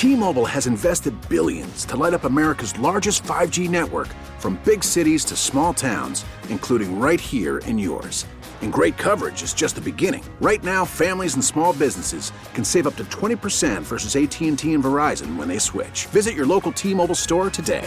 T-Mobile has invested billions to light up America's largest 5G network, from big cities to small towns, including right here in yours. And great coverage is just the beginning. Right now, families and small businesses can save up to 20% versus AT&T and Verizon when they switch. Visit your local T-Mobile store today.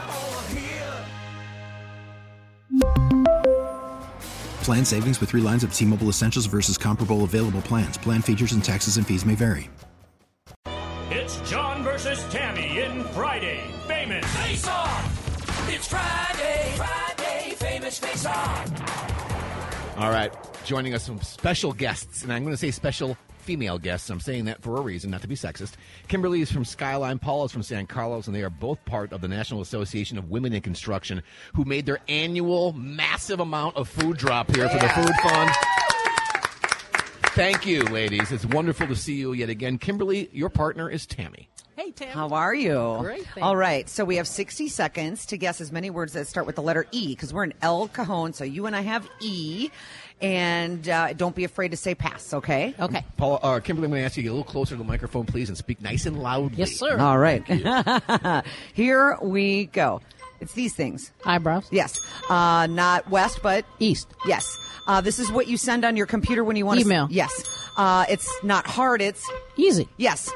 Plan savings with 3 lines of T-Mobile Essentials versus comparable available plans. Plan features and taxes and fees may vary. It's John versus Tammy in Friday Famous Face Off. It's Friday Famous Face Off. All right, joining us some special guests, and I'm going to say special female guests. I'm saying that for a reason, not to be sexist. Kimberly is from Skyline, Paula is from San Carlos, and they are both part of the National Association of Women in Construction, who made their annual massive amount of food drop here for the Food Fund. Thank you, ladies. It's wonderful to see you yet again. Kimberly, your partner is Tammy. Hey, Tammy. How are you? Great, thanks. All right, so we have 60 seconds to guess as many words that start with the letter E, because we're in El Cajon, so you and I have E, and don't be afraid to say pass, okay? Okay. Paula, Kimberly, I'm going to ask you to get a little closer to the microphone, please, and speak nice and loudly. Yes, sir. All right. Here we go. It's these things. Eyebrows. Yes. Not west, but East. yes. This is what you send on your computer when you want to... Email. Yes. It's not hard, it's... Easy. Yes.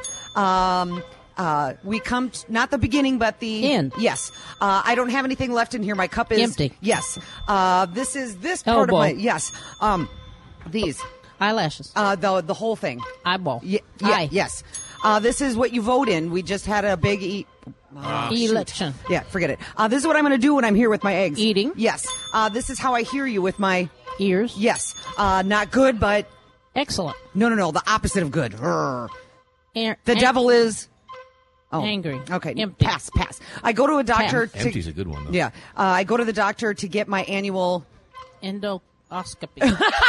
We come not the beginning, but the end. Yes. I don't have anything left in here. My cup is empty. Yes. This is this part Elbow. of my yes. These Eyelashes. the whole thing. Eyeball. Eye. Yes. This is what you vote in. We just had a big Election. Yeah, forget it. This is what I'm going to do when I'm here with my eggs. Eating. Yes. This is how I hear you with my Ears. yes. Not good, but Excellent. no. The opposite of good. The An- devil is. Oh. Angry. Okay. Empty. Pass. I go to a doctor. Pass. Empty's a good one, though. Yeah. I go to the doctor to get my annual. Endoscopy.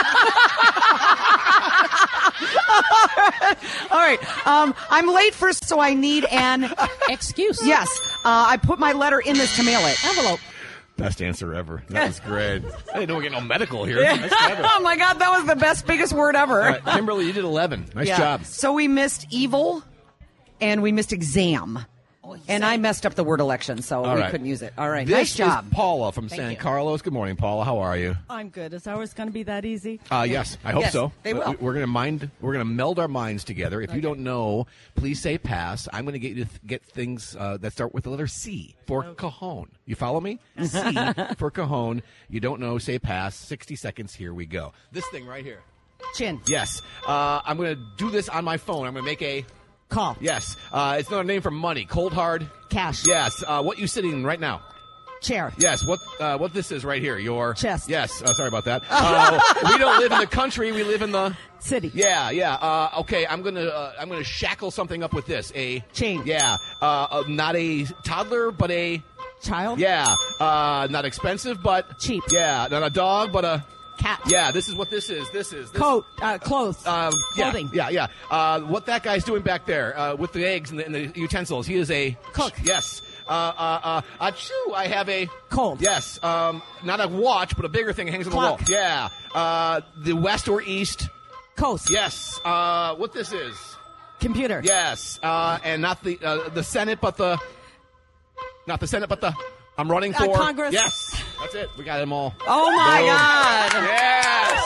All right. I'm late first, so I need an Excuse. yes. I put my letter in this to mail it. Envelope. Best answer ever. That was great. I didn't know we get no medical here. Nice to have it. Oh my God, that was the biggest word ever. All right, Kimberly, you did 11. Nice Yeah. job. So we missed evil, and we missed exam. And I messed up the word election, so All we right. couldn't use it. All right, This nice job. is Paula from Thank San you. Carlos. Good morning, Paula. How are you? I'm good. Is ours going to be that easy? Yes, I hope Yes, so. they will. We're gonna meld our minds together. If you don't know, please say pass. I'm gonna get you to get things that start with the letter C for cajon. You follow me? C for cajon. You don't know, say pass. 60 seconds. Here we go. This thing right here. Chin. Yes. I'm gonna do this on my phone. I'm gonna make a Call. yes. It's another name for money. Cold hard. Cash. Yes. What you sitting in right now? Chair. Yes, what this is right here, your Chest. Yes, sorry about that. We don't live in the country; we live in the City. Yeah. Okay, I'm gonna shackle something up with this. A Chain. Yeah. Not a toddler, but a Child? yeah. Not expensive, but Cheap. Yeah. Not a dog, but a Cat. yeah. This is what this is. This is Coat. Clothes. Clothing. Yeah. What that guy's doing back there with the eggs and the utensils? He is a Cook. Yes. Achoo, I have a Cold. Yes. Not a watch, but a bigger thing that hangs on the wall. Clock. Yeah. The west or east. Coast. Yes. What this is? Computer. Yes. And not the Senate, but the not the Senate, but the I'm running for Congress. Yes. That's it. We got them all. Oh my Boom. God. Yes.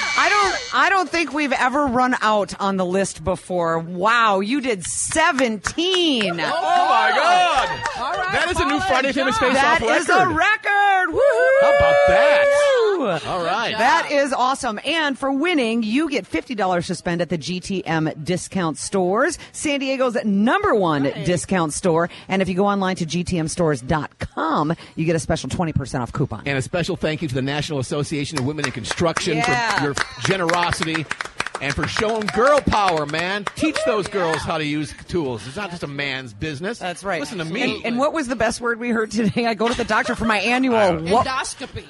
I don't think we've ever run out on the list before. Wow, you did 17. Oh my God. All right, That is a new Paula, Friday Famous John. Face-Off That record. is a record. Woohoo! How about that? All right. That is awesome. And for winning, you get $50 to spend at the GTM discount stores, San Diego's #1 discount store. And if you go online to gtmstores.com, you get a special 20% off coupon. And a special thank you to the National Association of Women in Construction Yeah. for your generosity and for showing girl power, man. Teach those girls how to use tools. It's not just a man's business. That's right. Listen to me. And what was the best word we heard today? I go to the doctor for my annual. Endoscopy.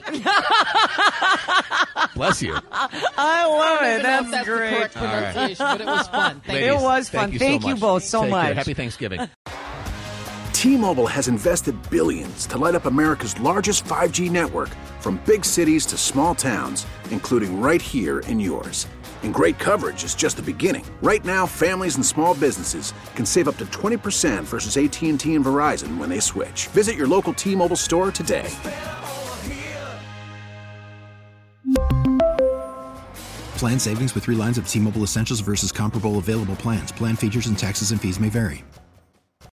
Bless you. I love it. That's That's the great. correct pronunciation, but it was fun. Thank Ladies, you. It was fun. so Thank you much. both so Take care. much. Happy Thanksgiving. T-Mobile has invested billions to light up America's largest 5G network, from big cities to small towns, including right here in yours. And great coverage is just the beginning. Right now, families and small businesses can save up to 20% versus AT&T and Verizon when they switch. Visit your local T-Mobile store today. Plan savings with 3 lines of T-Mobile Essentials versus comparable available plans. Plan features and taxes and fees may vary.